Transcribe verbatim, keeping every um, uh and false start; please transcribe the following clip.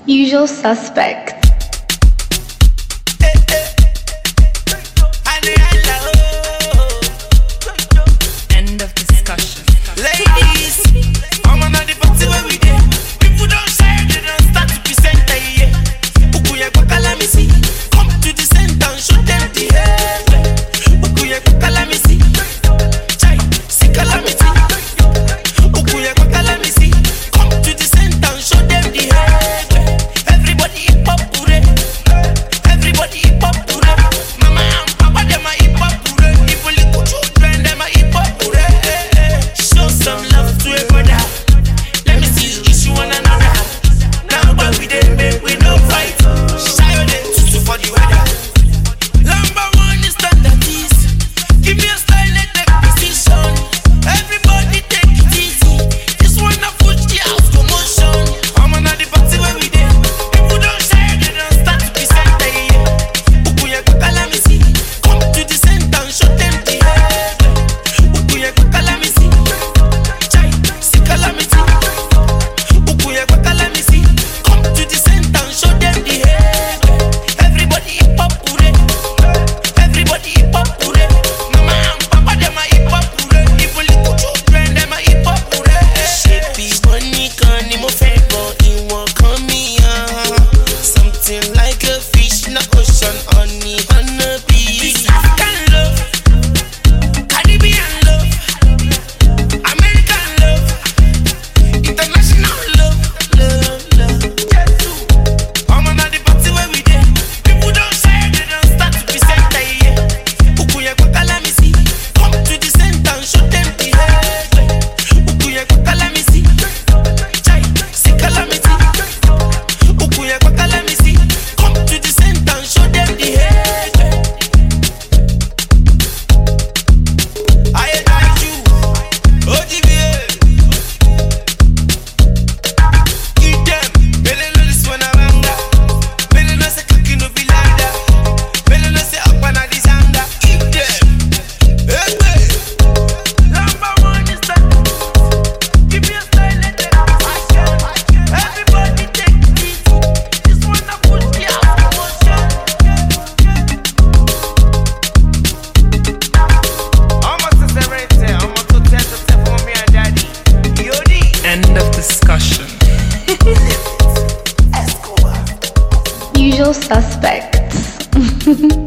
Usual Suspect. End of discussion. Ladies, I'm on the party where we dey. People don't share, they don't start to present a year. Ukuye kwa calamity, come to the center and show them the head. Ukuye kwa calamity, chai, see calamity. Ukuye kwa calamity, come to the center and show them the head. Everybody hip hop pure, everybody hip hop pure. Mama and papa them a hip hop pure. Even little children them a hip hop pure. Show some love to a brother. Let me see you issue one another. Now but we dey make we no fight. Shy on them tutu for the weather. Number one is standard is. Give me a style, let the position. Everybody take it easy. This one a push the house commotion. I'm on the party where we dey. People don't share, they don't start to present the year. Ukuye kwa calamity, come to the center and show them the head. Ukuye kwa calamity, chai, see calamity. Ukuye kwa calamity, come to the center and show them the head. Everybody hip hop pure, everybody hip hop pure. Mama and papa them a hip hop pure. Even little children them a hip hop pure. Shapey bunny can mo favor in what come me something like a fish in the ocean, honey, honeybee. This African love, Caribbean love, American love, international love, love, love. I'm on the party where we dey. People don't share, they don't start to present the year. Ukuye kwa calamity, come to the center and show them the head. Ukuye kwa calamity, chai, see calamity. Ukuye kwa calamity, come to the center and show them the head. I advise you, O G V A. Eat them, Bele no this one a banga. Bele no say cookie no be like that. Bele no say up and a desanda. Eat them, hey, hey. Number one is that. Give me a style, let them action. Everybody take it easy. This one a push the house commotion. I'm a sister, I'm a to tell to tell for me and daddy. Yodi. End of discussion. Usual Suspects.